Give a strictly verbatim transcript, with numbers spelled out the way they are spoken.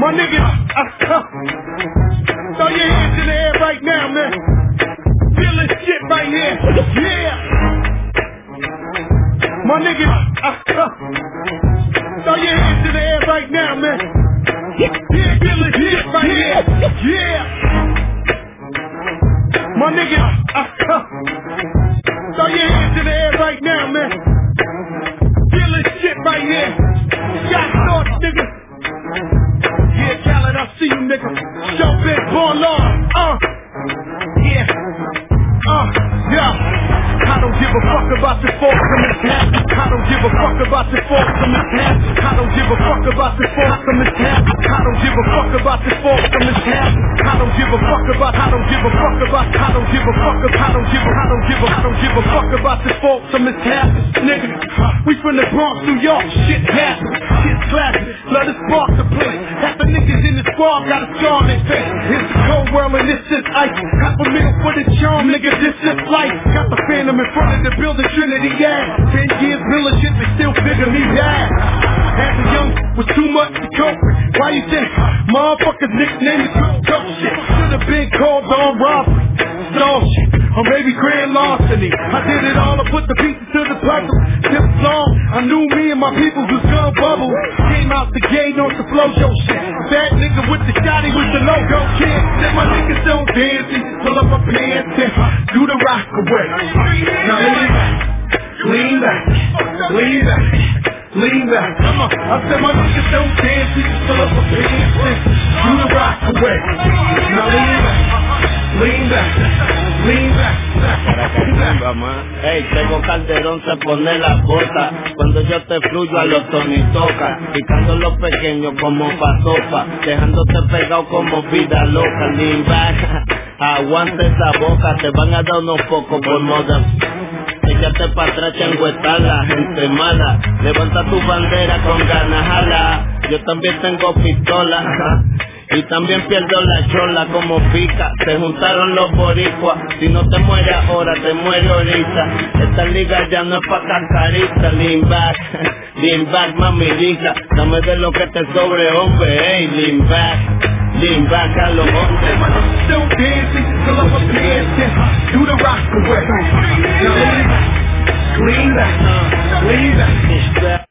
My niggas, uh, uh, throw your hands in the air right now, man. Feel this shit right here. Yeah. My niggas, uh, uh, throw your hands in the air right now, man. Yeah, feel this shit right here. Yeah. My niggas, uh, uh, throw your hands in the air right now, man. Feel this shit right here. Got thoughts, nigga. Yeah, Khaled, I see you, nigga. Show big, born law. Uh, yeah. Uh, yeah. I don't give a fuck about the folks in this town. I don't give a fuck about the folks in this town. I don't give a fuck about the folks in this town. I don't give a fuck about the folks in this town. I don't give a fuck about. I don't give a fuck about. I don't give a fuck about. I don't give a. I don't give a. I don't give a fuck about the folks in this town, nigga. We from the Bronx, New York. Shit happens. Shit's classic. Let us spark the place. Half the niggas in the squad got a scar on their face. It's a cold world and this is ice. Half a meal for the charm, nigga. This is life. Got the phantom in front of the building, Trinity, yeah. Ten years, military, they still figure me bad. As a young, was too much to cope with. Why you think motherfuckers nickname is coke shit? Should've been called on robbery, stall shit, or maybe grand larceny. I did it all, I put the pieces to the puzzle. This song, I knew me and my people was gonna bubble. Came out the gate on some flow show shit. Bad nigga with the shotty with the logo kid. Said my niggas don't dance, pull up my pants and do the rock away. Now lean back, lean back, lean back, lean back. Come on, I said my niggas don't dance, we just pull up my pants and do the rock away. Now lean back, lean back, lean back. Ey, tengo Calderón, se pone la bota. Cuando yo te fluyo a los Tony toca, picando los pequeños como pa' sopa, dejándote pegado como vida loca. Lean back, aguanta esa boca, te van a dar unos pocos por moda. Échate pa' atrás, changueta, la gente mala. Levanta tu bandera con ganas, jala. Yo también tengo pistola, y también pierdo la chola como pica. Se juntaron los boricuas. Si no te mueres ahora, te mueres ahorita. Esta liga ya no es pa' cascarita. Lean back, lean back, mamita. Dame de lo que te sobre, hombre. Hey, lean back, lean back a los hombres. Don't dance until I'm a pants and do the rock away. Now lean back, lean back, lean back.